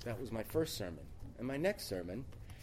That was my first sermon. And my next sermon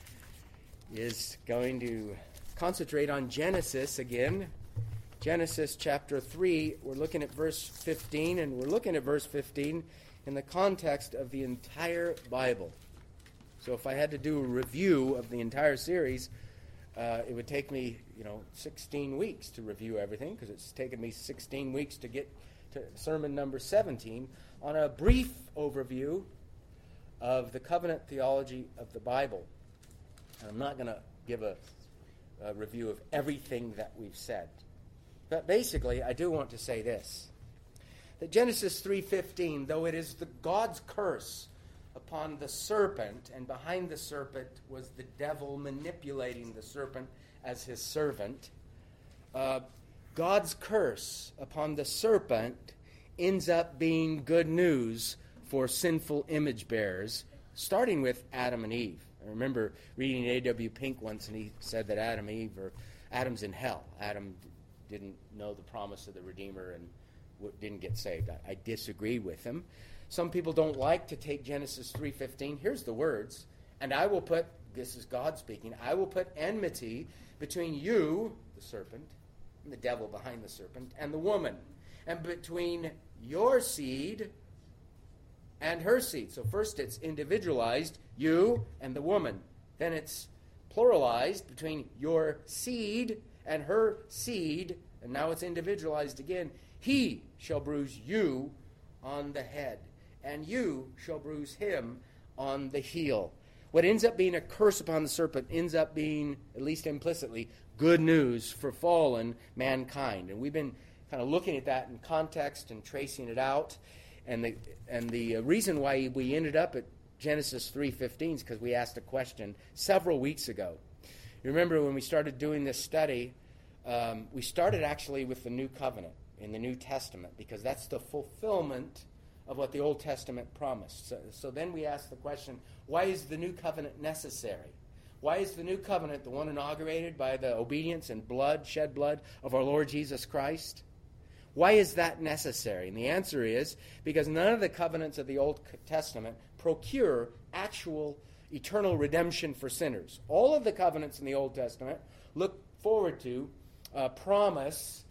is going to concentrate on Genesis again. Genesis chapter 3. We're looking at verse 15, and we're looking at verse 15 in the context of the entire Bible. So if I had to do a review of the entire series, it would take me, 16 weeks to review everything, because it's taken me 16 weeks to get to sermon number 17 on a brief overview of the covenant theology of the Bible. And I'm not going to give a review of everything that we've said. But basically, I do want to say this. That Genesis 3:15, though it is God's curse upon the serpent, and behind the serpent was the devil manipulating the serpent as his servant, God's curse upon the serpent ends up being good news for sinful image bearers, starting with Adam and Eve. I remember reading A.W. Pink once, and he said that Adam's in hell. Adam didn't know the promise of the Redeemer and didn't get saved. I disagree with him. Some people don't like to take Genesis 3:15. Here's the words. And I will put, this is God speaking, I will put enmity between you, the serpent, and the devil behind the serpent, and the woman, and between your seed and her seed. So first it's individualized, you and the woman. Then it's pluralized between your seed and her seed, and now it's individualized again. He shall bruise you on the head, and you shall bruise him on the heel. What ends up being a curse upon the serpent ends up being, at least implicitly, good news for fallen mankind. And we've been kind of looking at that in context and tracing it out. And the reason why we ended up at Genesis 3:15 is because we asked a question several weeks ago. You remember when we started doing this study, we started actually with the New Covenant in the New Testament, because that's the fulfillment of what the Old Testament promised. So then we asked the question, why is the New Covenant necessary? Why is the New Covenant the one inaugurated by the obedience and shed blood of our Lord Jesus Christ? Why is that necessary? And the answer is because none of the covenants of the Old Testament procure actual eternal redemption for sinners. All of the covenants in the Old Testament look forward to, promise,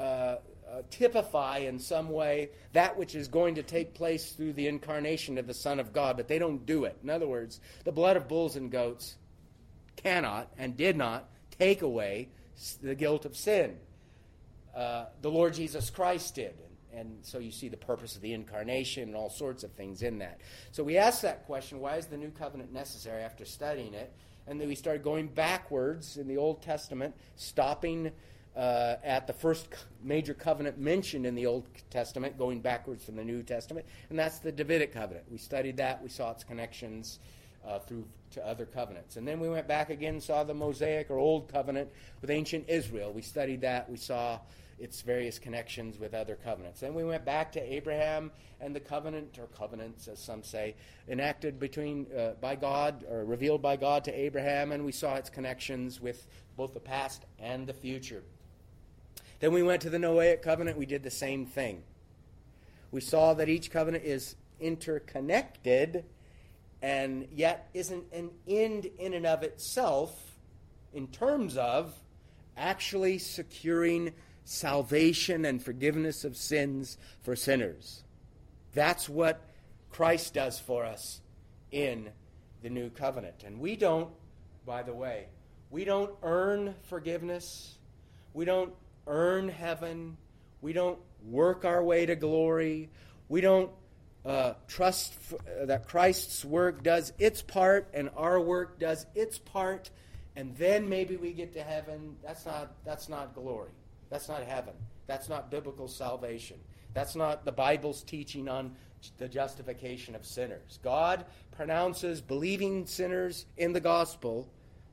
typify in some way that which is going to take place through the incarnation of the Son of God, but they don't do it. In other words, the blood of bulls and goats cannot and did not take away the guilt of sin. The Lord Jesus Christ did. And so you see the purpose of the incarnation and all sorts of things in that. So we asked that question, why is the New Covenant necessary, after studying it? And then we started going backwards in the Old Testament, stopping at the first major covenant mentioned in the Old Testament, going backwards from the New Testament, and that's the Davidic covenant. We studied that. We saw its connections through to other covenants. And then we went back again and saw the Mosaic or Old Covenant with ancient Israel. We studied that. We saw its various connections with other covenants. Then we went back to Abraham and the covenant, or covenants as some say, enacted by God, or revealed by God to Abraham, and we saw its connections with both the past and the future. Then we went to the Noahic covenant. We did the same thing. We saw that each covenant is interconnected and yet isn't an end in and of itself in terms of actually securing salvation and forgiveness of sins for sinners. That's what Christ does for us in the new covenant. And we don't, by the way, we don't earn forgiveness. We don't earn heaven. We don't work our way to glory. We don't trust that Christ's work does its part and our work does its part, and then maybe we get to heaven. That's not glory. That's not heaven. That's not biblical salvation. That's not the Bible's teaching on the justification of sinners. God pronounces believing sinners in the gospel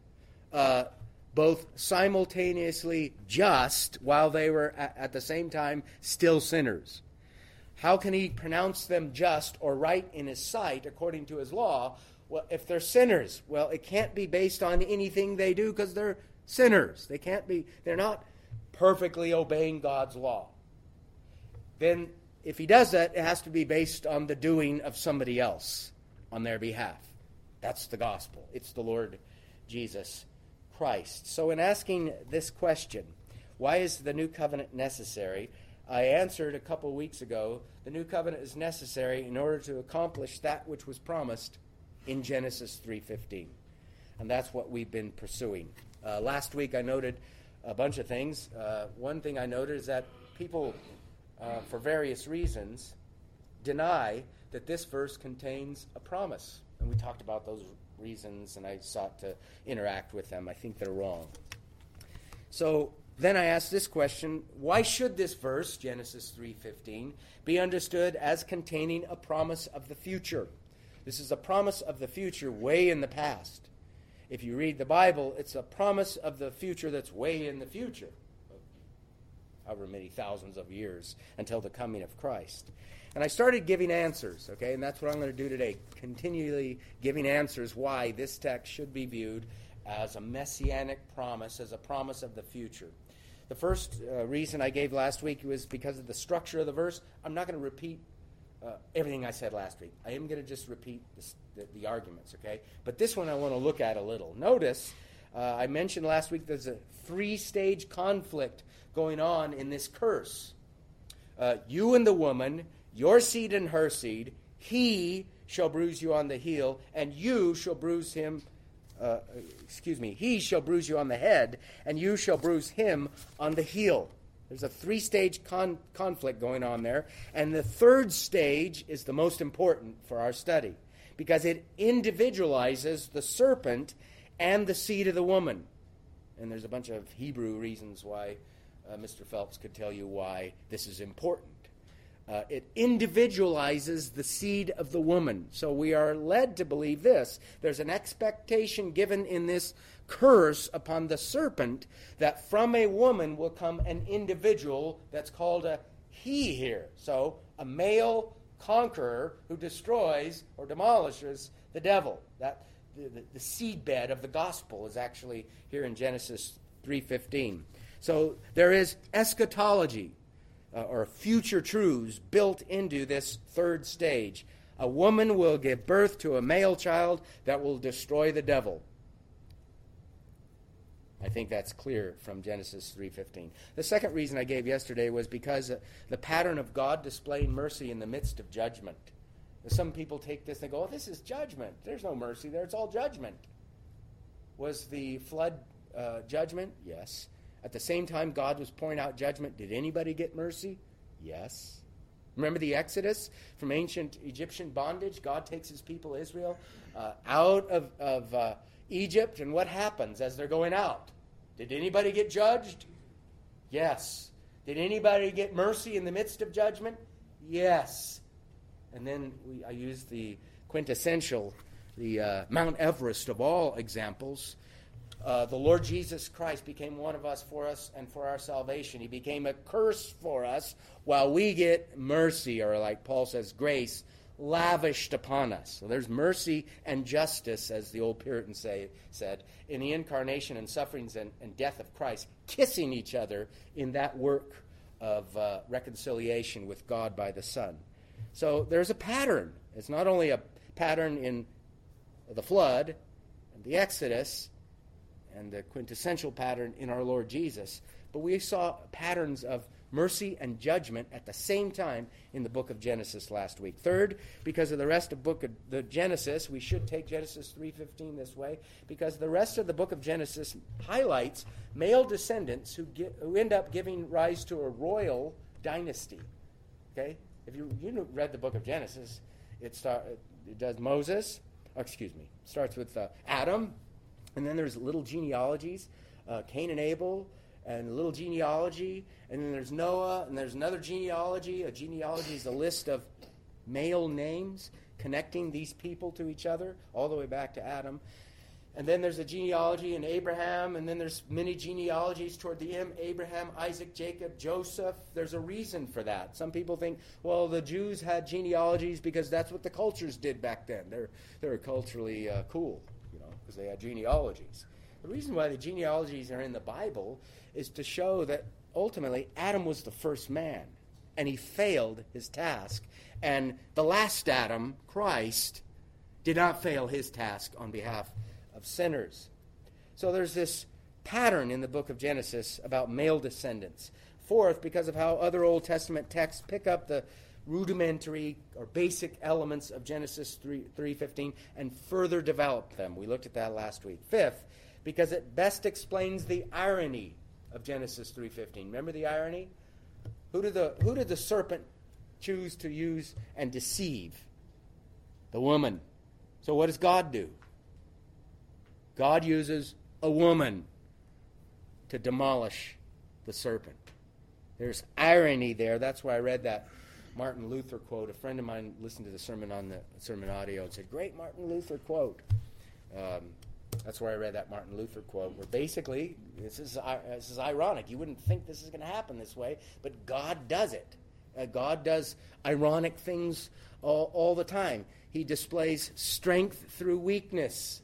both simultaneously just while they were at the same time still sinners. How can he pronounce them just or right in his sight according to his law? Well, if they're sinners, well, it can't be based on anything they do because they're sinners. They're not perfectly obeying God's law. Then if he does that, it has to be based on the doing of somebody else. on their behalf. That's the gospel. It's the Lord Jesus Christ. So in asking this question, why is the new covenant necessary? I answered a couple weeks ago, the new covenant is necessary in order to accomplish that which was promised in Genesis 3:15. And that's what we've been pursuing. Last week I noted a bunch of things. One thing I noted is that people, for various reasons, deny that this verse contains a promise. And we talked about those reasons, and I sought to interact with them. I think they're wrong. So then I asked this question: why should this verse, Genesis 3:15, be understood as containing a promise of the future? This is a promise of the future way in the past. If you read the Bible, it's a promise of the future that's way in the future, however many thousands of years until the coming of Christ. And I started giving answers, okay, and that's what I'm going to do today, continually giving answers why this text should be viewed as a messianic promise, as a promise of the future. The first reason I gave last week was because of the structure of the verse. I'm not going to repeat everything I said last week. I am going to just repeat the arguments, okay? But this one I want to look at a little. Notice, I mentioned last week there's a three-stage conflict going on in this curse. You and the woman, your seed and her seed, he shall bruise you on the heel, and you shall bruise him, he shall bruise you on the head, and you shall bruise him on the heel. There's a three-stage conflict going on there. And the third stage is the most important for our study because it individualizes the serpent and the seed of the woman. And there's a bunch of Hebrew reasons why Mr. Phelps could tell you why this is important. It individualizes the seed of the woman. So we are led to believe this. There's an expectation given in this curse upon the serpent that from a woman will come an individual that's called a he here. So a male conqueror who destroys or demolishes the devil. That the seedbed of the gospel is actually here in Genesis 3:15. So there is eschatology or future truths built into this third stage. A woman will give birth to a male child that will destroy the devil. I think that's clear from Genesis 3:15. The second reason I gave yesterday was because the pattern of God displaying mercy in the midst of judgment. Some people take this and go, oh, this is judgment. There's no mercy there. It's all judgment. Was the flood judgment? Yes. At the same time God was pouring out judgment, did anybody get mercy? Yes. Remember the Exodus from ancient Egyptian bondage? God takes his people Israel out of Egypt, and what happens as they're going out? Did anybody get judged? Yes. Did anybody get mercy in the midst of judgment? Yes. And then I used the quintessential, the Mount Everest of all examples. The Lord Jesus Christ became one of us for us and for our salvation. He became a curse for us while we get mercy, or like Paul says, grace lavished upon us. So there's mercy and justice, as the old Puritans said, in the incarnation and sufferings and death of Christ, kissing each other in that work of reconciliation with God by the Son. So there's a pattern. It's not only a pattern in the flood and the Exodus and the quintessential pattern in our Lord Jesus, but we saw patterns of mercy and judgment at the same time in the book of Genesis last week. Third, because of the rest of book of the Genesis, we should take Genesis 3:15 this way, because the rest of the book of Genesis highlights male descendants who end up giving rise to a royal dynasty. Okay? If you read the book of Genesis, it does Moses, starts with Adam, and then there's little genealogies, Cain and Abel, and a little genealogy, and then there's Noah, and there's another genealogy. A genealogy is a list of male names connecting these people to each other, all the way back to Adam. And then there's a genealogy in Abraham, and then there's many genealogies toward the end, Abraham, Isaac, Jacob, Joseph. There's a reason for that. Some people think, well, the Jews had genealogies because that's what the cultures did back then. They're culturally cool, because they had genealogies. The reason why the genealogies are in the Bible is to show that ultimately Adam was the first man, and he failed his task. And the last Adam, Christ, did not fail his task on behalf of sinners. So there's this pattern in the book of Genesis about male descendants. Fourth, because of how other Old Testament texts pick up the rudimentary or basic elements of Genesis 3:15 and further develop them. We looked at that last week. Fifth, because it best explains the irony of Genesis 3:15. Remember the irony? Who did the serpent choose to use and deceive? The woman. So what does God do? God uses a woman to demolish the serpent. There's irony there. That's why I read that Martin Luther quote. A friend of mine listened to the sermon on the sermon audio and said, "Great Martin Luther quote." That's where I read that Martin Luther quote, where basically, this is ironic. You wouldn't think this is going to happen this way, but God does it. God does ironic things all the time. He displays strength through weakness.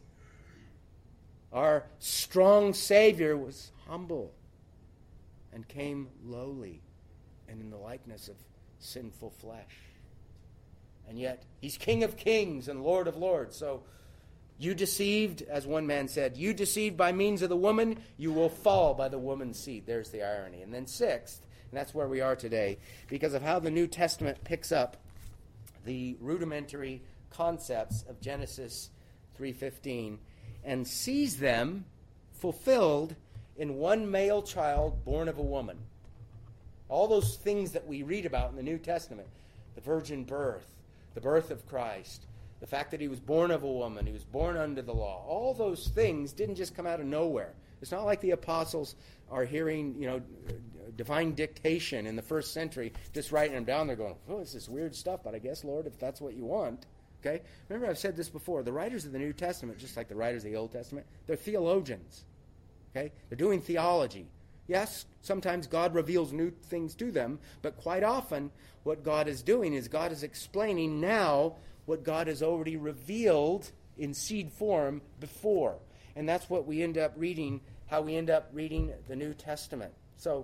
Our strong Savior was humble and came lowly and in the likeness of sinful flesh. And yet, he's King of kings and Lord of lords. So, you deceived, as one man said, you deceived by means of the woman, you will fall by the woman's seed. There's the irony. And then sixth, and that's where we are today, because of how the New Testament picks up the rudimentary concepts of Genesis 3:15 and sees them fulfilled in one male child born of a woman. All those things that we read about in the New Testament, the virgin birth, the birth of Christ, the fact that he was born of a woman, he was born under the law, all those things didn't just come out of nowhere. It's not like the apostles are hearing, divine dictation in the first century, just writing them down. They're going, "Oh, it's this weird stuff, but I guess, Lord, if that's what you want." Okay? Remember, I've said this before. The writers of the New Testament, just like the writers of the Old Testament, they're theologians. Okay? They're doing theology. Yes, sometimes God reveals new things to them, but quite often what God is doing is God is explaining now what God has already revealed in seed form before. And that's what we end up reading, how we end up reading the New Testament. So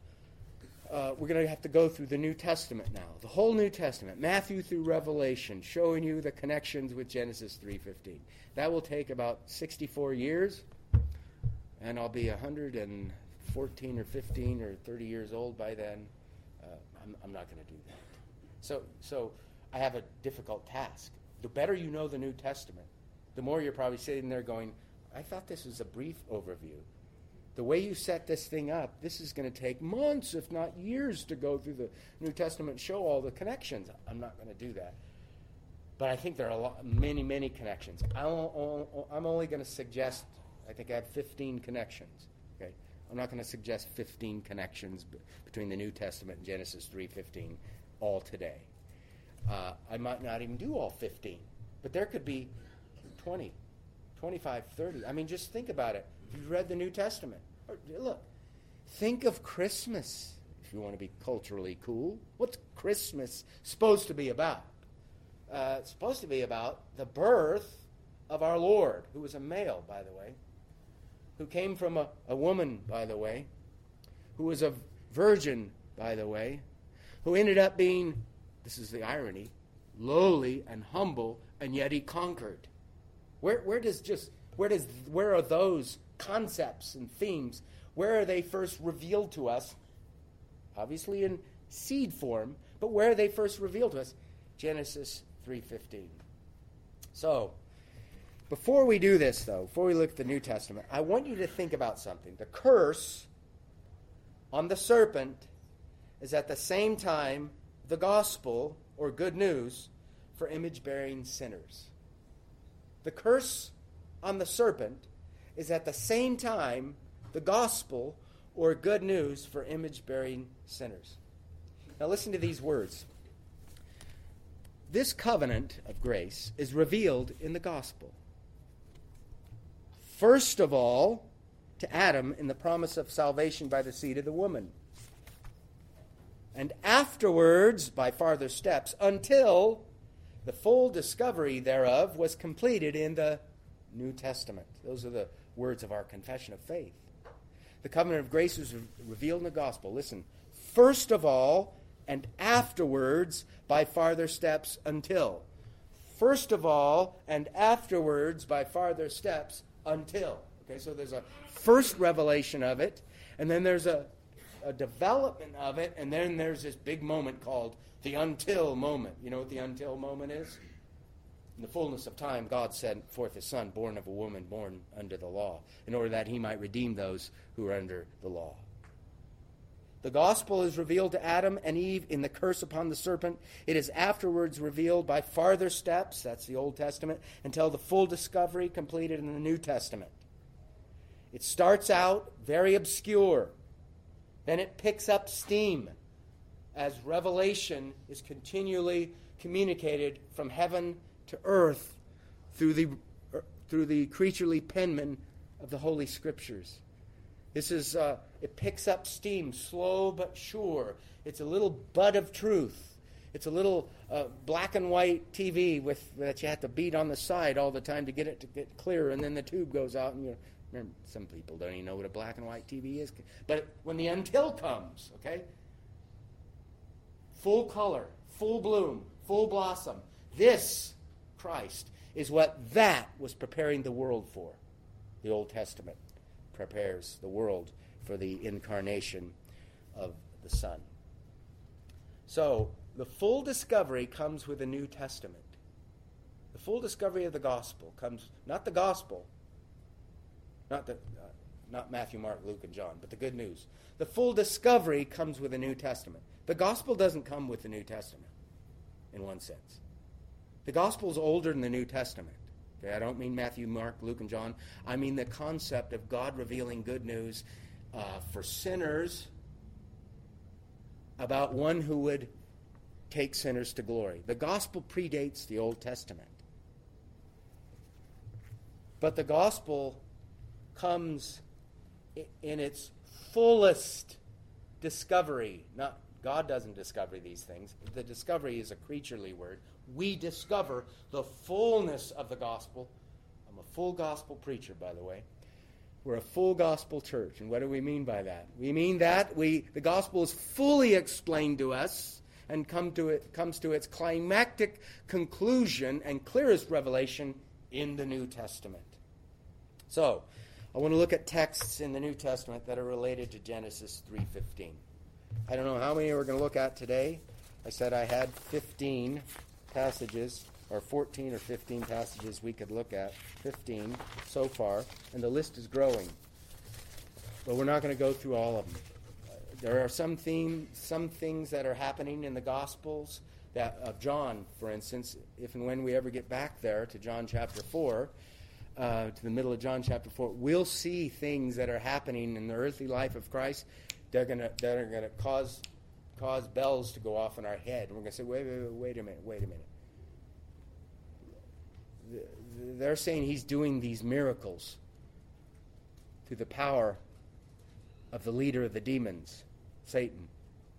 we're going to have to go through the New Testament now. The whole New Testament, Matthew through Revelation, showing you the connections with Genesis 3:15. That will take about 64 years, and I'll be 114 or 15 or 30 years old by then. I'm not going to do that. So I have a difficult task. The better you know the New Testament, the more you're probably sitting there going, I thought this was a brief overview. The way you set this thing up, this is going to take months, if not years, to go through the New Testament and show all the connections. I'm not going to do that. But I think there are many, many connections. I'm only going to suggest, I think I have 15 connections. Okay, I'm not going to suggest 15 connections between the New Testament and Genesis 3:15 all today. I might not even do all 15, but there could be 20, 25, 30. I mean, just think about it. If you've read the New Testament, look, think of Christmas, if you want to be culturally cool. What's Christmas supposed to be about? It's supposed to be about the birth of our Lord, who was a male, by the way, who came from a woman, by the way, who was a virgin, by the way, who ended up being, this is the irony, lowly and humble, and yet he conquered. Where are those concepts and themes? Where are they first revealed to us? Obviously in seed form, but where are they first revealed to us? Genesis 3:15. So, before we do this, though, before we look at the New Testament, I want you to think about something. The curse on the serpent is at the same time the gospel, or good news, for image-bearing sinners. The curse on the serpent is at the same time the gospel, or good news, for image-bearing sinners. Now listen to these words. This covenant of grace is revealed in the gospel. First of all, to Adam in the promise of salvation by the seed of the woman. And afterwards, by farther steps, until the full discovery thereof was completed in the New Testament. Those are the words of our confession of faith. The covenant of grace was revealed in the gospel. Listen, first of all, and afterwards, by farther steps, until. first of all, and afterwards by farther steps, until. Okay, so there's a first revelation of it, and then there's a development of it, and then there's this big moment called the until moment. You know what the until moment is? In the fullness of time, God sent forth his Son, born of a woman, born under the law, in order that he might redeem those who are under the law. The gospel is revealed to Adam and Eve in the curse upon the serpent. It is afterwards revealed by farther steps, that's the Old Testament, until the full discovery completed in the New Testament. It starts out very obscure. Then it picks up steam as revelation is continually communicated from heaven to earth through the creaturely penman of the Holy Scriptures. This is it picks up steam, slow but sure. It's a little bud of truth. It's a little black and white TV that you have to beat on the side all the time to get it to get clear, and then the tube goes out, and remember, some people don't even know what a black and white TV is. But when the until comes, okay, full color, full bloom, full blossom, this Christ is what that was preparing the world for. The Old Testament prepares the world for the incarnation of the Son. So, the full discovery comes with the New Testament. The full discovery of the gospel comes, not the gospel, not Matthew, Mark, Luke, and John, but the good news. The full discovery comes with the New Testament. The gospel doesn't come with the New Testament, in one sense. The gospel is older than the New Testament. Okay, I don't mean Matthew, Mark, Luke, and John. I mean the concept of God revealing good news for sinners about one who would take sinners to glory. The gospel predates the Old Testament. But the gospel comes in its fullest discovery. Not God doesn't discover these things. The discovery is a creaturely word. We discover the fullness of the gospel. I'm a full gospel preacher, by the way. We're a full gospel church. And what do we mean by that? We mean that the gospel is fully explained to us and comes to its climactic conclusion and clearest revelation in the New Testament. So, I want to look at texts in the New Testament that are related to Genesis 3:15. I don't know how many we're going to look at today. I said I had 15 passages, or 14 or 15 passages we could look at. 15 so far, and the list is growing. But we're not going to go through all of them. There are some things that are happening in the Gospels of John, for instance, if and when we ever get back there to John chapter 4, to the middle of John chapter 4, we'll see things that are happening in the earthly life of Christ that are going to cause bells to go off in our head. And we're going to say, wait a minute. They're saying he's doing these miracles through the power of the leader of the demons, Satan.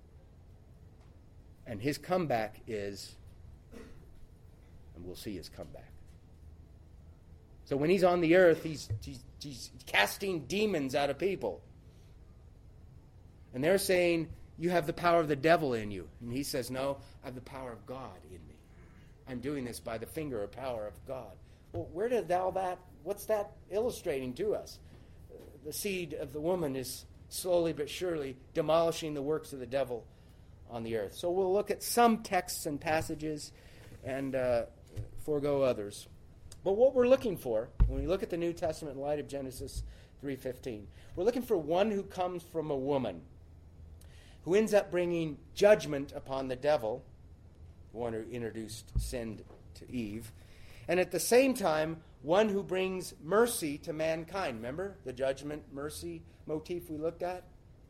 And his comeback is, and we'll see his comeback. So when he's on the earth, he's casting demons out of people. And they're saying, you have the power of the devil in you. And he says, no, I have the power of God in me. I'm doing this by the finger or power of God. Well, where did what's that illustrating to us? The seed of the woman is slowly but surely demolishing the works of the devil on the earth. So we'll look at some texts and passages and forego others. But what we're looking for, when we look at the New Testament in light of Genesis 3:15, we're looking for one who comes from a woman, who ends up bringing judgment upon the devil, the one who introduced sin to Eve, and at the same time, one who brings mercy to mankind. Remember the judgment, mercy motif we looked at?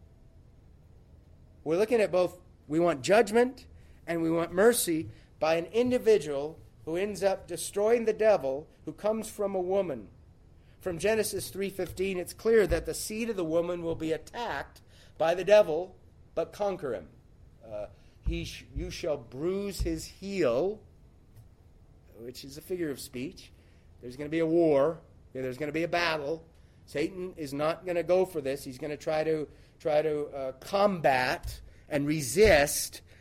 We're looking at both. We want judgment and we want mercy by an individual who ends up destroying the devil, who comes from a woman. From Genesis 3:15, it's clear that the seed of the woman will be attacked by the devil, but conquer him. You shall bruise his heel, which is a figure of speech. There's going to be a war. There's going to be a battle. Satan is not going to go for this. He's going to try to combat and resist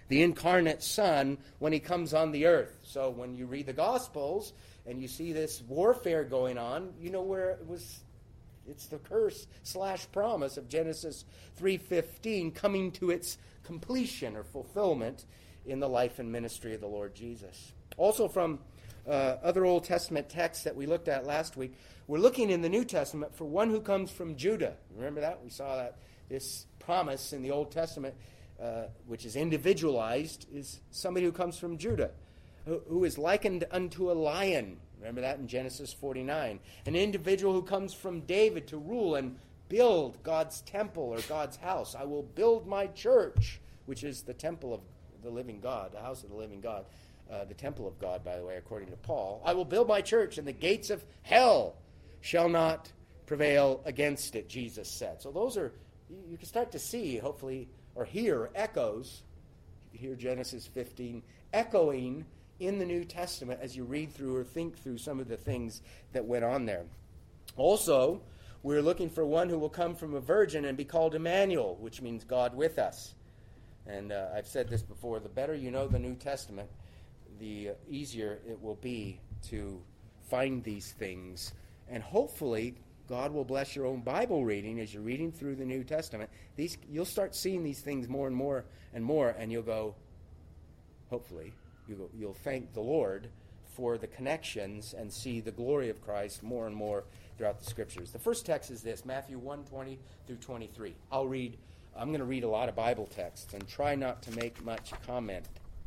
the incarnate Son when he comes on the earth. So when you read the Gospels and you see this warfare going on, you know where it was. It's the curse/promise of Genesis 3:15 coming to its completion or fulfillment in the life and ministry of the Lord Jesus. Also from other Old Testament texts that we looked at last week, we're looking in the New Testament for one who comes from Judah. Remember that? We saw that this promise in the Old Testament, which is individualized, is somebody who comes from Judah, who is likened unto a lion. Remember that in Genesis 49. An individual who comes from David to rule and build God's temple or God's house. I will build my church, which is the temple of the living God, the house of the living God. The temple of God, by the way, according to Paul. I will build my church, and the gates of hell shall not prevail against it, Jesus said. So those are, you can start to see, hopefully, or hear echoes. You hear Genesis 15 echoing in the New Testament as you read through or think through some of the things that went on there. Also, we're looking for one who will come from a virgin and be called Emmanuel, which means God with us. And I've said this before, the better you know the New Testament, the easier it will be to find these things. And hopefully, God will bless your own Bible reading as you're reading through the New Testament. You'll start seeing these things more and more and more, and you'll go, hopefully, you'll thank the Lord for the connections and see the glory of Christ more and more throughout the Scriptures. The first text is this, Matthew 1:20 through 23. I'm going to read a lot of Bible texts and try not to make much comment,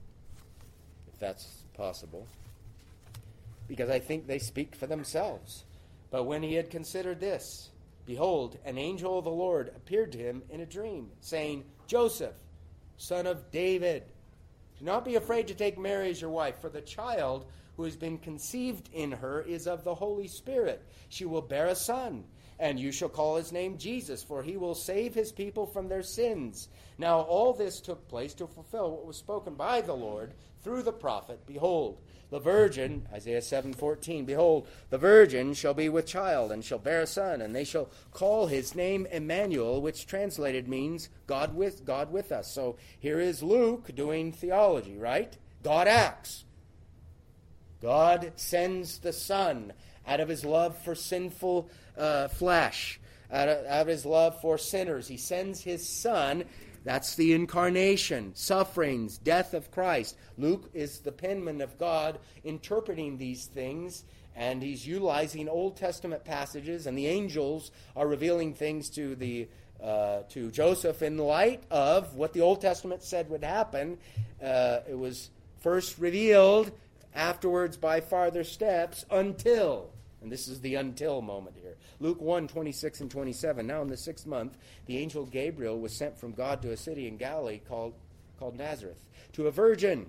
if that's possible, because I think they speak for themselves. But when he had considered this, behold, an angel of the Lord appeared to him in a dream, saying, Joseph, son of David, do not be afraid to take Mary as your wife, for the child who has been conceived in her is of the Holy Spirit. She will bear a son, and you shall call his name Jesus, for he will save his people from their sins. Now all this took place to fulfill what was spoken by the Lord through the prophet. Behold, the virgin, Isaiah 7:14, behold, the virgin shall be with child, and shall bear a son, and they shall call his name Emmanuel, which translated means God with us. So here is Luke doing theology, right? God acts. God sends the Son out of his love for sinful flesh, out of his love for sinners. He sends his Son. That's the incarnation, sufferings, death of Christ. Luke is the penman of God interpreting these things, and he's utilizing Old Testament passages, and the angels are revealing things to Joseph in light of what the Old Testament said would happen. It was first revealed, afterwards by farther steps, until. And this is the until moment here. Luke 1:26 and 27. Now in the 6th month, the angel Gabriel was sent from God to a city in Galilee called Nazareth, to a virgin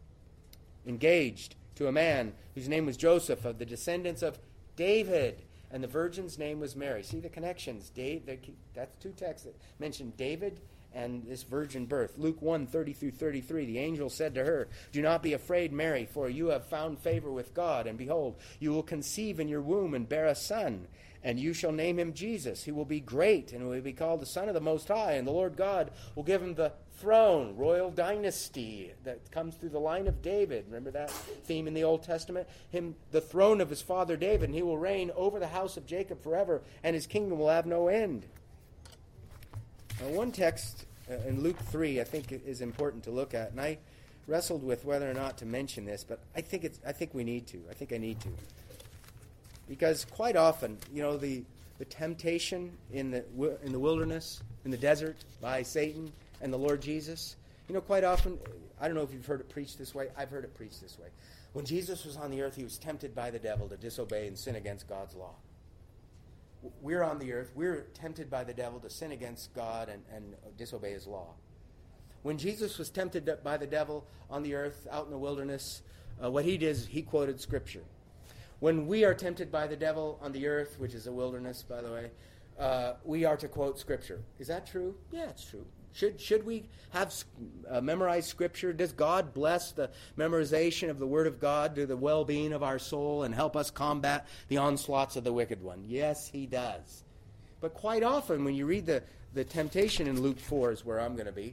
engaged to a man whose name was Joseph, of the descendants of David. And the virgin's name was Mary. See the connections. That's two texts that mention David and this virgin birth. Luke 1:30 through 33, the angel said to her, do not be afraid, Mary, for you have found favor with God, and behold, you will conceive in your womb and bear a son, and you shall name him Jesus. He will be great, and will be called the Son of the Most High, and the Lord God will give him the throne, royal dynasty that comes through the line of David. Remember that theme in the Old Testament? The throne of his father David, and he will reign over the house of Jacob forever, and his kingdom will have no end. Now, one text in Luke 3 I think is important to look at, and I wrestled with whether or not to mention this, but I think we need to. I think I need to. Because quite often, the temptation in the wilderness, in the desert, by Satan and the Lord Jesus, quite often, I don't know if you've heard it preached this way. I've heard it preached this way. When Jesus was on the earth, he was tempted by the devil to disobey and sin against God's law. We're on the earth. We're tempted by the devil to sin against God and disobey his law. When Jesus was tempted by the devil on the earth, out in the wilderness, what he did is he quoted Scripture. When we are tempted by the devil on the earth, which is a wilderness, by the way, we are to quote Scripture. Is that true? Yeah, it's true. Should we have memorized Scripture? Does God bless the memorization of the Word of God to the well-being of our soul and help us combat the onslaughts of the wicked one? Yes, he does. But quite often when you read the temptation in Luke 4 is where I'm going to be,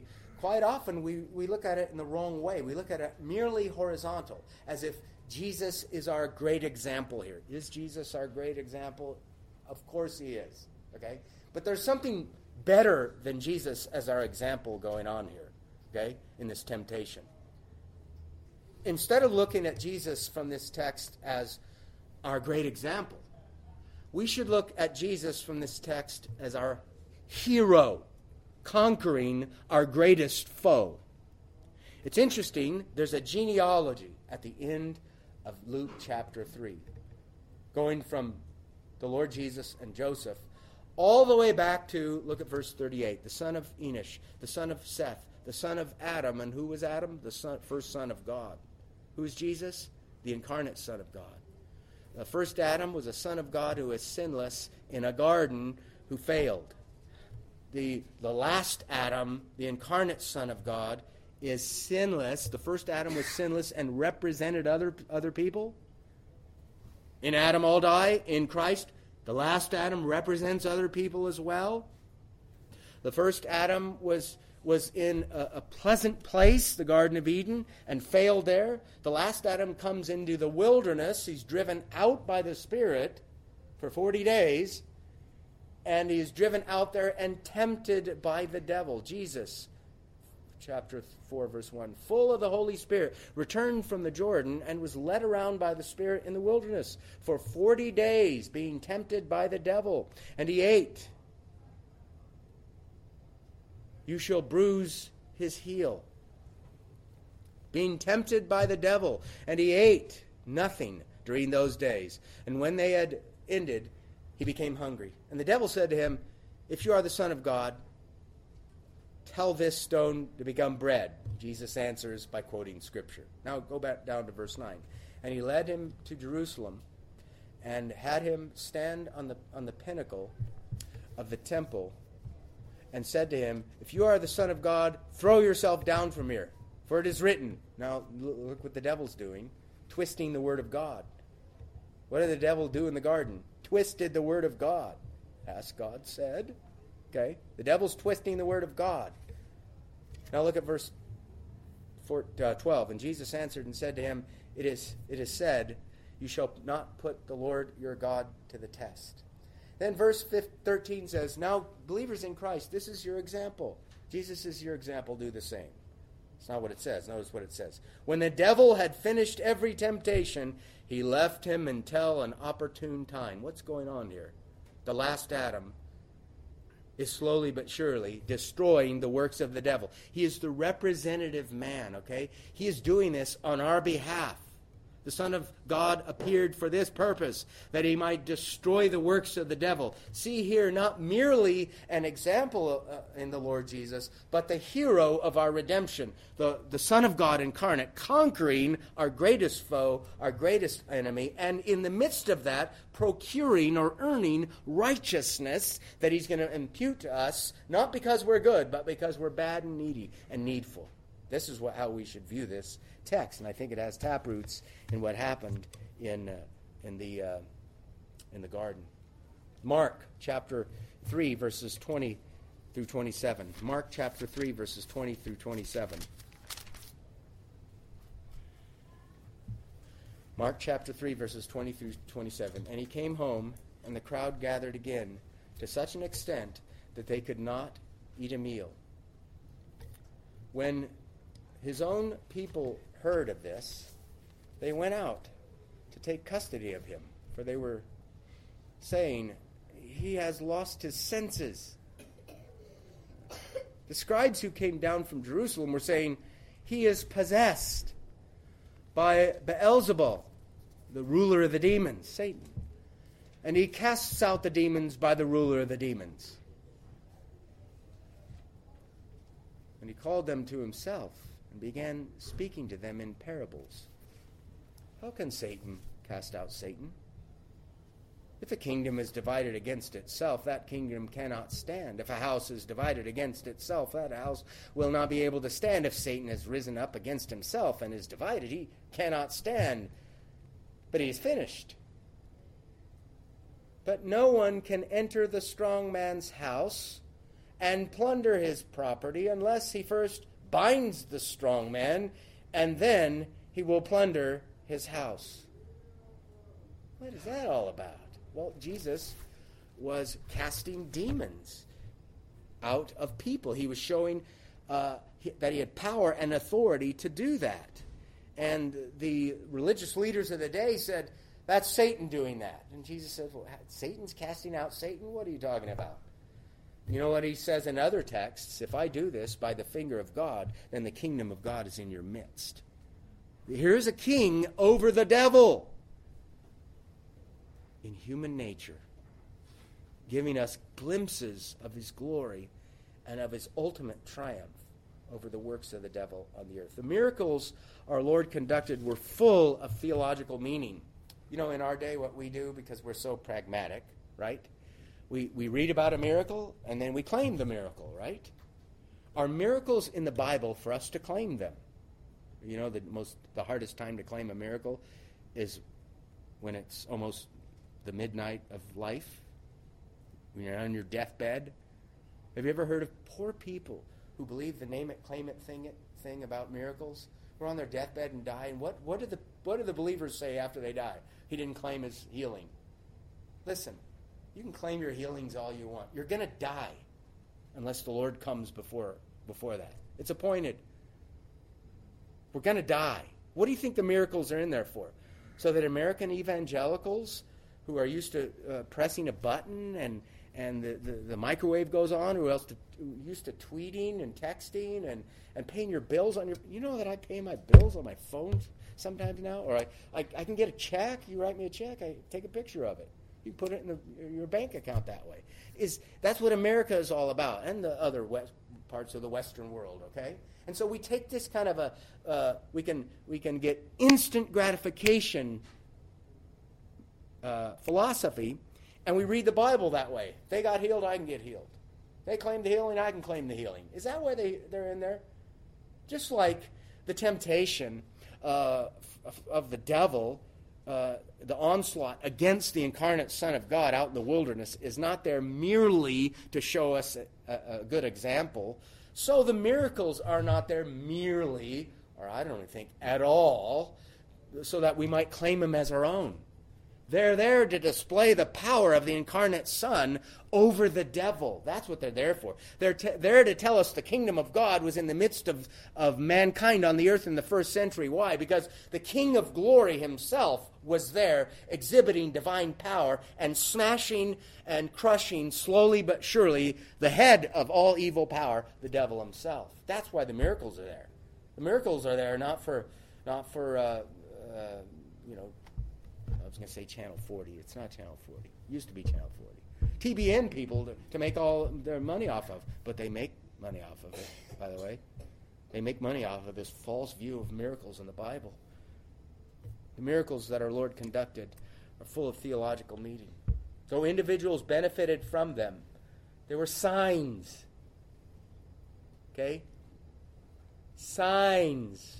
quite often we look at it in the wrong way. We look at it merely horizontal, as if Jesus is our great example here. Is Jesus our great example? Of course he is. Okay? But there's something better than Jesus as our example going on here, okay, in this temptation. Instead of looking at Jesus from this text as our great example, we should look at Jesus from this text as our hero, conquering our greatest foe. It's interesting, there's a genealogy at the end of Luke chapter 3, going from the Lord Jesus and Joseph all the way back to, look at verse 38, the son of Enosh, the son of Seth, the son of Adam. And who was Adam? The first son of God. Who is Jesus? The incarnate Son of God. The first Adam was a son of God who was sinless in a garden who failed. The last Adam, the incarnate Son of God, is sinless. The first Adam was sinless and represented other people. In Adam all die. In Christ, the last Adam represents other people as well. The first Adam was in a pleasant place, the Garden of Eden, and failed there. The last Adam comes into the wilderness. He's driven out by the Spirit for 40 days, and he's driven out there and tempted by the devil. Jesus, chapter 4, verse 1, full of the Holy Spirit, returned from the Jordan and was led around by the Spirit in the wilderness for 40 days, being tempted by the devil. And he ate. You shall bruise his heel. Being tempted by the devil. And he ate nothing during those days. And when they had ended, he became hungry. And the devil said to him, if you are the Son of God, tell this stone to become bread. Jesus answers by quoting Scripture. Now go back down to verse 9. And he led him to Jerusalem and had him stand on the pinnacle of the temple and said to him, if you are the Son of God, throw yourself down from here, for it is written. Now look what the devil's doing, twisting the word of God. What did the devil do in the garden? Twisted the word of God. As God said. Okay? The devil's twisting the word of God. Now look at verse 12. And Jesus answered and said to him, it is said, you shall not put the Lord your God to the test. Then verse 13 says, now believers in Christ, this is your example. Jesus is your example, do the same. It's not what it says. Notice what it says. When the devil had finished every temptation, he left him until an opportune time. What's going on here? The last Adam is slowly but surely destroying the works of the devil. He is the representative man, okay? He is doing this on our behalf. The Son of God appeared for this purpose, that he might destroy the works of the devil. See here not merely an example in the Lord Jesus, but the hero of our redemption, the Son of God incarnate, conquering our greatest foe, our greatest enemy, and in the midst of that, procuring or earning righteousness that he's going to impute to us, not because we're good, but because we're bad and needy and needful. This is how we should view this text, and I think it has taproots in what happened in the garden. Mark chapter 3 verses 20 through 27. Mark chapter 3 verses 20 through 27. Mark chapter 3 verses 20 through 27. And he came home, and the crowd gathered again to such an extent that they could not eat a meal. When his own people heard of this, they went out to take custody of him, for they were saying, he has lost his senses. The scribes who came down from Jerusalem were saying, he is possessed by Beelzebul, the ruler of the demons, Satan. And he casts out the demons by the ruler of the demons. And he called them to himself and began speaking to them in parables. How can Satan cast out Satan? If a kingdom is divided against itself, that kingdom cannot stand. If a house is divided against itself, that house will not be able to stand. If Satan has risen up against himself and is divided, he cannot stand. But he is finished. But no one can enter the strong man's house and plunder his property unless he first binds the strong man, and then he will plunder his house. What is that all about? Well, Jesus was casting demons out of people. He was showing that he had power and authority to do that. And the religious leaders of the day said, that's Satan doing that. And Jesus said, well, Satan's casting out Satan? What are you talking about? You know what he says in other texts? If I do this by the finger of God, then the kingdom of God is in your midst. Here's a king over the devil in human nature, giving us glimpses of his glory and of his ultimate triumph over the works of the devil on the earth. The miracles our Lord conducted were full of theological meaning. You know, in our day, what we do, because we're so pragmatic, right? We read about a miracle, and then we claim the miracle, right? Are miracles in the Bible for us to claim them? You know, the hardest time to claim a miracle is when it's almost the midnight of life, when you're on your deathbed. Have you ever heard of poor people who believe the name it, claim it thing about miracles? We're on their deathbed and die, and what do the believers say after they die? He didn't claim his healing. Listen, you can claim your healings all you want. You're going to die unless the Lord comes before that. It's appointed. We're going to die. What do you think the miracles are in there for? So that American evangelicals who are used to pressing a button and the microwave goes on, who used to tweeting and texting and paying your bills on your... You know that I pay my bills on my phone sometimes now? Or I can get a check. You write me a check. I take a picture of it. You put it in your bank account that way. That's what America is all about, and the other parts of the Western world, okay? And so we take this kind of we can get instant gratification philosophy, and we read the Bible that way. They got healed, I can get healed. They claimed the healing, I can claim the healing. Is that why they're in there? Just like the temptation of the devil, the onslaught against the incarnate Son of God out in the wilderness is not there merely to show us a good example. So the miracles are not there merely, or I don't think at all, so that we might claim them as our own. They're there to display the power of the incarnate Son over the devil. That's what they're there for. They're there to tell us the kingdom of God was in the midst of mankind on the earth in the first century. Why? Because the King of glory himself was there exhibiting divine power and smashing and crushing slowly but surely the head of all evil power, the devil himself. That's why the miracles are there. The miracles are there not for I was going to say Channel 40. It's not Channel 40. It used to be Channel 40. TBN people to make all their money off of. But they make money off of it, by the way. They make money off of this false view of miracles in the Bible. The miracles that our Lord conducted are full of theological meaning. So individuals benefited from them. There were signs. Okay? Signs.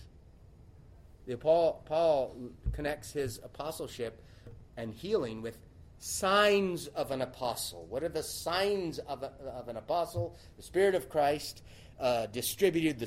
Paul connects his apostleship and healing with signs of an apostle. What are the signs of an apostle? The Spirit of Christ distributed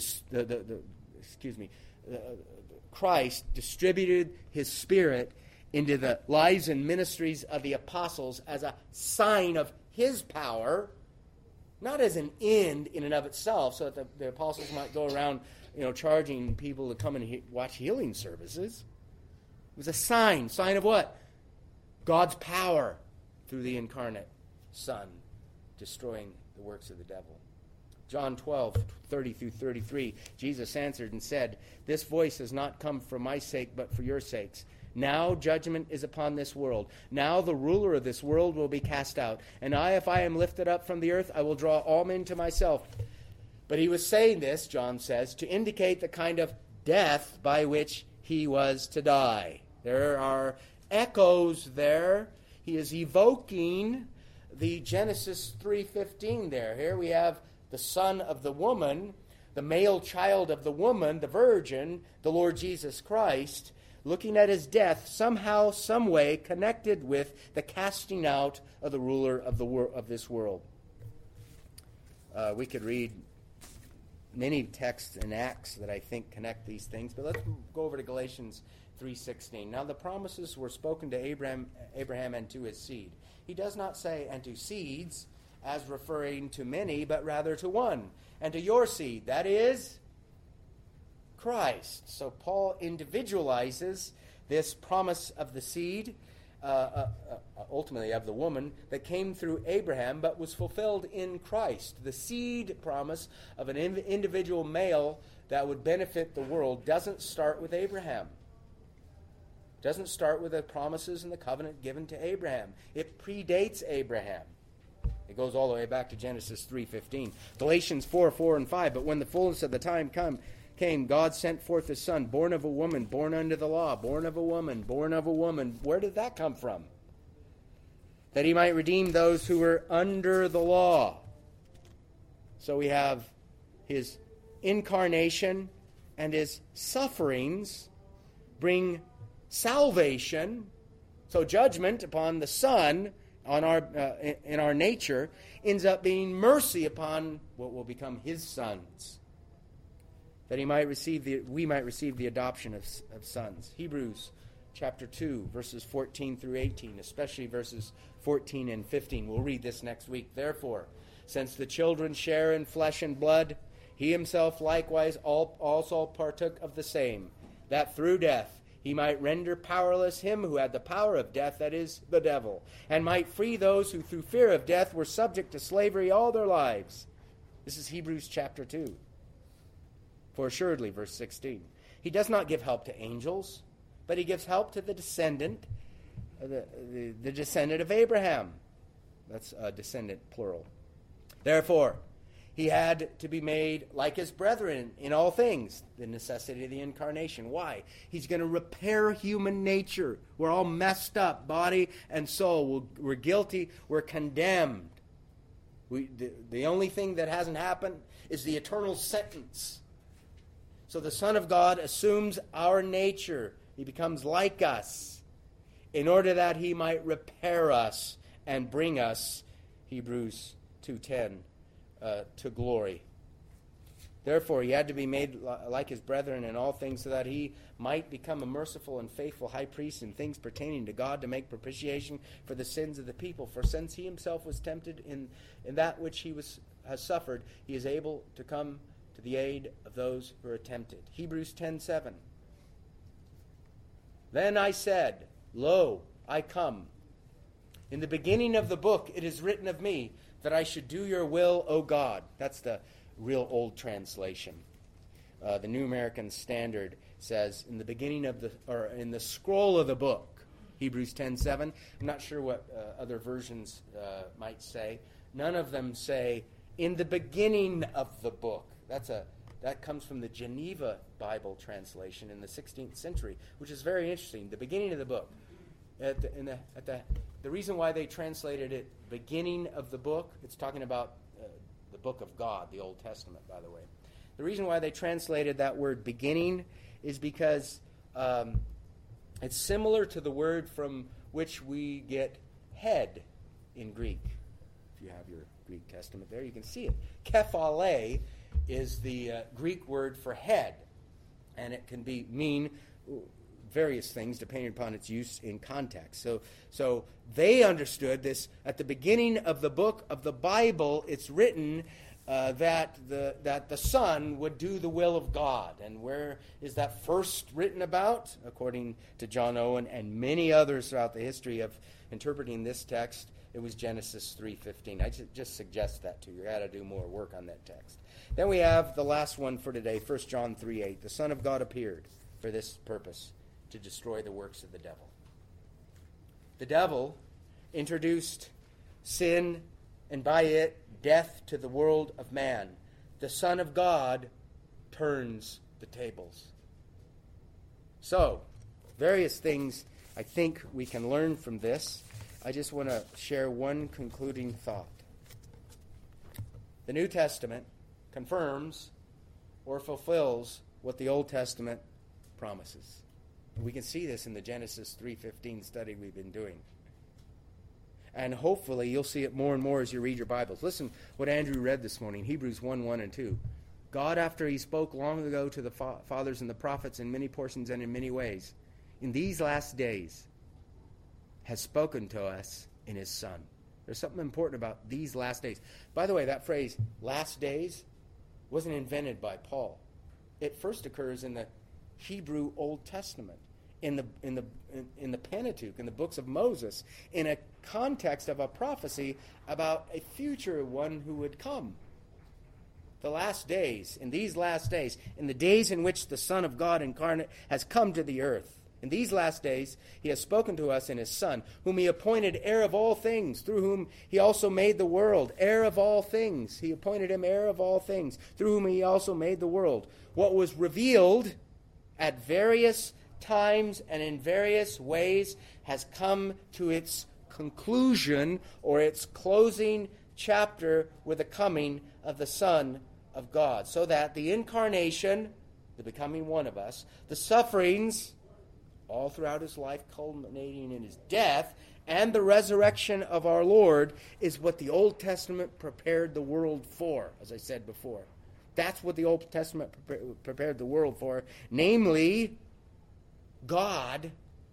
Christ distributed his Spirit into the lives and ministries of the apostles as a sign of his power, not as an end in and of itself, so that the apostles might go around, charging people to come and watch healing services. It was a sign. Sign of what? God's power through the incarnate Son, destroying the works of the devil. John 12:30-33, Jesus answered and said, "This voice has not come for my sake, but for your sakes. Now judgment is upon this world. Now the ruler of this world will be cast out. And if I am lifted up from the earth, I will draw all men to myself." But he was saying this, John says, to indicate the kind of death by which he was to die. There are echoes there. He is evoking the Genesis 3:15 there. Here we have the son of the woman, the male child of the woman, the virgin, the Lord Jesus Christ, looking at his death somehow, some way connected with the casting out of the ruler of this world. We could read many texts in Acts that I think connect these things, but let's go over to Galatians 3:16. Now the promises were spoken to Abraham and to his seed. He does not say, and to seeds, as referring to many, but rather to one, and to your seed, that is Christ. So Paul individualizes this promise of the seed, ultimately of the woman, that came through Abraham, but was fulfilled in Christ. The seed promise of an individual male that would benefit the world doesn't start with Abraham. Doesn't start with the promises and the covenant given to Abraham. It predates Abraham. It goes all the way back to Genesis 3:15. Galatians 4:4 and 5. But when the fullness of the time came, God sent forth his Son, born of a woman, born under the law, born of a woman, born of a woman. Where did that come from? That he might redeem those who were under the law. So we have his incarnation and his sufferings bring salvation. So judgment upon the Son on in our nature ends up being mercy upon what will become his sons, that we might receive the adoption of sons. Hebrews chapter 2, verses 14 through 18, especially verses 14 and 15. We'll read this next week. Therefore, since the children share in flesh and blood, he himself likewise also partook of the same, that through death he might render powerless him who had the power of death, that is, the devil, and might free those who through fear of death were subject to slavery all their lives. This is Hebrews chapter 2. For assuredly, verse 16, he does not give help to angels, but he gives help to the descendant, the descendant of Abraham. That's a descendant, plural. Therefore, he had to be made like his brethren in all things, the necessity of the incarnation. Why? He's going to repair human nature. We're all messed up, body and soul. We're guilty. We're condemned. The only thing that hasn't happened is the eternal sentence. So the Son of God assumes our nature. He becomes like us in order that he might repair us and bring us, Hebrews 2:10, to glory. Therefore, he had to be made like his brethren in all things, so that he might become a merciful and faithful high priest in things pertaining to God, to make propitiation for the sins of the people. For since he himself was tempted in that which he has suffered, he is able to come to the aid of those who are tempted. Hebrews 10:7. Then I said, Lo, I come. In the beginning of the book it is written of me, that I should do your will, O God. That's the real old translation. The New American Standard says, in the beginning in the scroll of the book, Hebrews 10:7. I'm not sure what other versions might say. None of them say, in the beginning of the book. That comes from the Geneva Bible translation in the 16th century, which is very interesting. The beginning of the book. The reason why they translated it beginning of the book, it's talking about the book of God, the Old Testament, by the way. The reason why they translated that word beginning is because it's similar to the word from which we get head in Greek. If you have your Greek Testament there, you can see it. Kephale is the Greek word for head, and it can mean various things depending upon its use in context. So they understood this at the beginning of the book of the Bible. It's written that the Son would do the will of God. And where is that first written about? According to John Owen and many others throughout the history of interpreting this text, it was Genesis 3:15. I just suggest that to you. You got to do more work on that text. Then we have the last one for today, 1 John 3:8. The Son of God appeared for this purpose, to destroy the works of the devil. The devil introduced sin, and by it, death to the world of man. The Son of God turns the tables. So, various things I think we can learn from this. I just want to share one concluding thought. The New Testament confirms or fulfills what the Old Testament promises. We can see this in the Genesis 3:15 study we've been doing. And hopefully you'll see it more and more as you read your Bibles. Listen what Andrew read this morning, Hebrews 1:1 and 2. God, after he spoke long ago to the fathers and the prophets in many portions and in many ways, in these last days has spoken to us in his Son. There's something important about these last days. By the way, that phrase, last days, wasn't invented by Paul. It first occurs in the Hebrew Old Testament, in the Pentateuch, in the books of Moses, in a context of a prophecy about a future one who would come. The last days, in these last days, in the days in which the Son of God incarnate has come to the earth, in these last days, he has spoken to us in his Son, whom he appointed heir of all things, through whom he also made the world. Heir of all things. He appointed him heir of all things, through whom he also made the world. What was revealed at various times and in various ways has come to its conclusion or its closing chapter with the coming of the Son of God. So that the incarnation, the becoming one of us, the sufferings, all throughout his life, culminating in his death, and the resurrection of our Lord is what the Old Testament prepared the world for, as I said before. That's what the Old Testament prepared the world for, namely, God,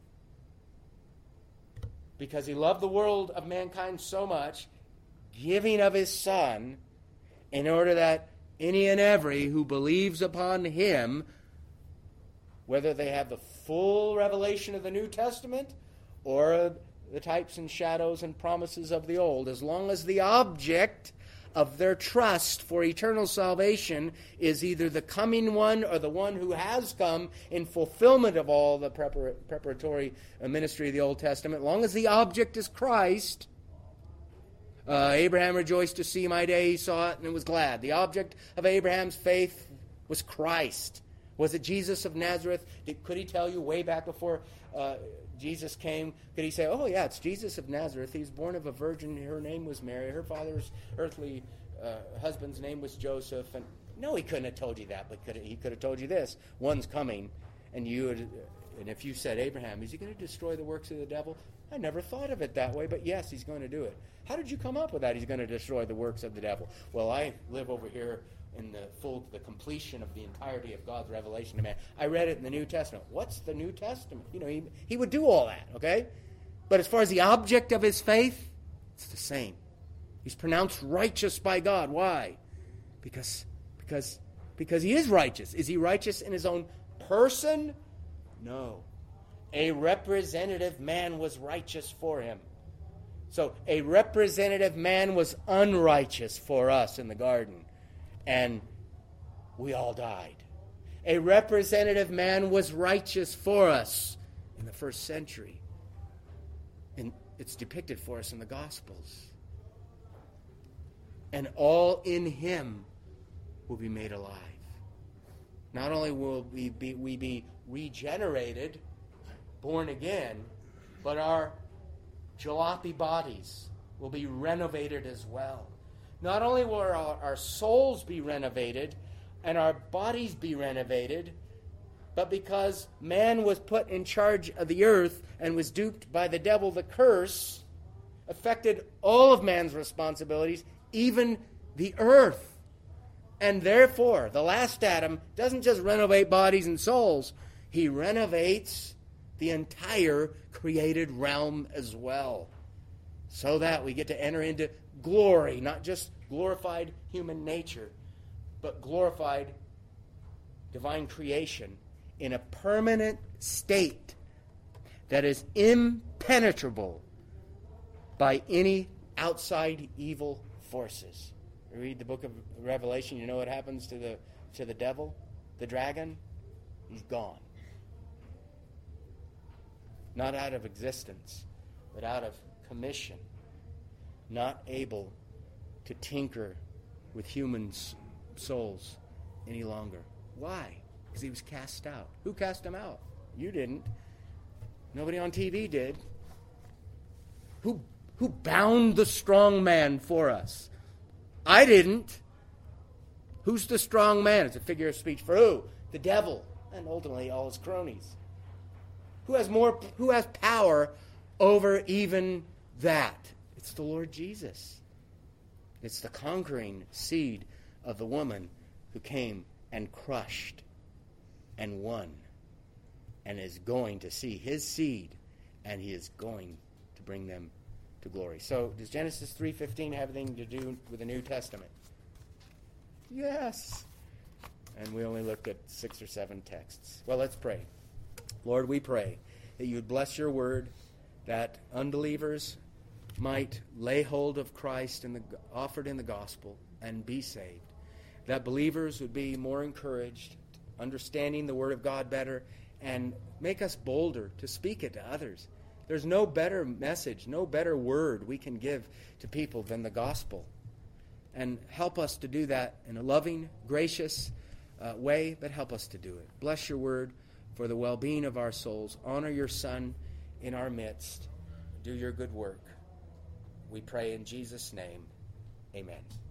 because he loved the world of mankind so much, giving of his Son, in order that any and every who believes upon him, whether they have the full revelation of the New Testament or the types and shadows and promises of the Old, as long as the object of their trust for eternal salvation is either the coming one or the one who has come in fulfillment of all the preparatory ministry of the Old Testament, as long as the object is Christ. Abraham rejoiced to see my day, he saw it and was glad. The object of Abraham's faith was Christ. Was it Jesus of Nazareth? Could he tell you way back before Jesus came? Could he say, oh yeah, it's Jesus of Nazareth. He was born of a virgin. Her name was Mary. Her father's earthly husband's name was Joseph. And no, he couldn't have told you that, but he could have told you this. One's coming, and if you said, Abraham, is he going to destroy the works of the devil? I never thought of it that way, but yes, he's going to do it. How did you come up with that? He's going to destroy the works of the devil. Well, I live over here in the completion of the entirety of God's revelation to man. I read it in the New Testament. What's the New Testament? He would do all that, okay? But as far as the object of his faith, it's the same. He's pronounced righteous by God. Why? Because he is righteous. Is he righteous in his own person? No. A representative man was righteous for him. So a representative man was unrighteous for us in the garden. And we all died. A representative man was righteous for us in the first century. And it's depicted for us in the Gospels. And all in him will be made alive. Not only will we be regenerated, born again, but our jalopy bodies will be renovated as well. Not only will our souls be renovated and our bodies be renovated, but because man was put in charge of the earth and was duped by the devil, the curse affected all of man's responsibilities, even the earth. And therefore, the last Adam doesn't just renovate bodies and souls, he renovates the entire created realm as well. So that we get to enter into glory, not just glorified human nature, but glorified divine creation in a permanent state that is impenetrable by any outside evil forces. You read the book of Revelation, you know what happens to the devil, the dragon? He's gone. Not out of existence, but out of commission. Not able to tinker with human souls any longer. Why? Because he was cast out. Who cast him out? You didn't. Nobody on TV did. Who bound the strong man for us? I didn't. Who's the strong man? It's a figure of speech for who? The devil, and ultimately all his cronies. Who has power over even that? It's the Lord Jesus. It's the conquering seed of the woman who came and crushed and won and is going to see his seed, and he is going to bring them to glory. So does Genesis 3:15 have anything to do with the New Testament? Yes. And we only looked at 6 or 7 texts. Well, let's pray. Lord, we pray that you would bless your word, that unbelievers might lay hold of Christ and offered in the gospel and be saved, that believers would be more encouraged, understanding the word of God better, and make us bolder to speak it to others. There's no better message, no better word we can give to people than the gospel. And help us to do that in a loving, gracious way, but help us to do it. Bless your word for the well-being of our souls. Honor your Son in our midst. Do your good work. We pray in Jesus' name. Amen.